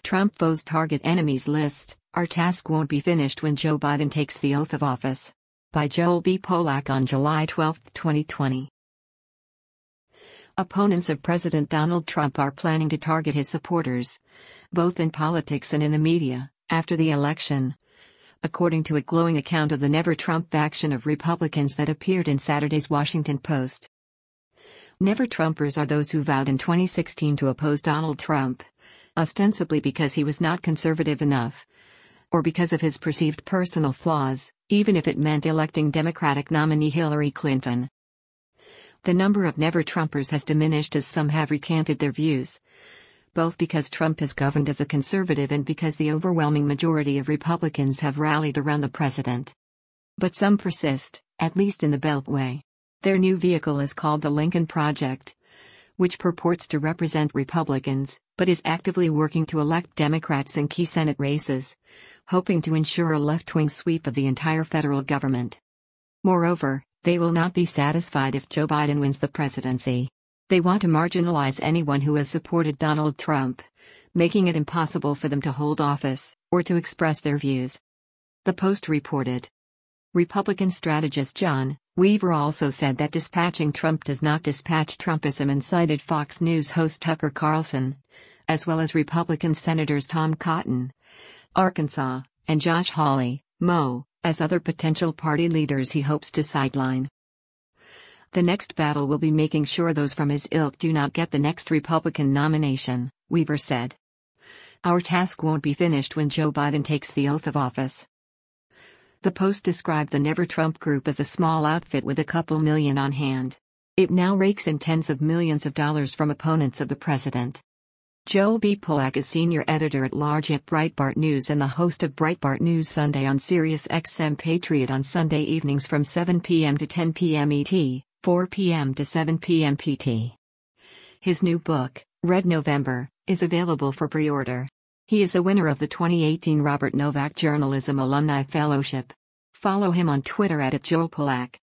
Trump foes target enemies list. Our task won't be finished when Joe Biden takes the oath of office. By Joel B. Polak on July 12, 2020. Opponents of President Donald Trump are planning to target his supporters, both in politics and in the media, after the election, according to a glowing account of the Never Trump faction of Republicans that appeared in Saturday's Washington Post. Never Trumpers are those who vowed in 2016 to oppose Donald Trump, ostensibly because he was not conservative enough, or because of his perceived personal flaws, even if it meant electing Democratic nominee Hillary Clinton. The number of Never Trumpers has diminished as some have recanted their views, both because Trump has governed as a conservative and because the overwhelming majority of Republicans have rallied around the president. But some persist, at least in the Beltway. Their new vehicle is called the Lincoln Project, which purports to represent Republicans, but is actively working to elect Democrats in key Senate races, hoping to ensure a left-wing sweep of the entire federal government. Moreover, they will not be satisfied if Joe Biden wins the presidency. They want to marginalize anyone who has supported Donald Trump, making it impossible for them to hold office, or to express their views. The Post reported. Republican strategist John Weaver also said that dispatching Trump does not dispatch Trumpism and cited Fox News host Tucker Carlson, as well as Republican Senators Tom Cotton, Arkansas, and Josh Hawley, Mo, as other potential party leaders he hopes to sideline. The next battle will be making sure those from his ilk do not get the next Republican nomination, Weaver said. Our task won't be finished when Joe Biden takes the oath of office. The Post described the Never Trump group as a small outfit with a couple million on hand. It now rakes in tens of millions of dollars from opponents of the president. Joel B. Polak is senior editor-at-large at Breitbart News and the host of Breitbart News Sunday on Sirius XM Patriot on Sunday evenings from 7 p.m. to 10 p.m. ET, 4 p.m. to 7 p.m. PT. His new book, Red November, is available for pre-order. He is a winner of the 2018 Robert Novak Journalism Alumni Fellowship. Follow him on Twitter @JoelPolak.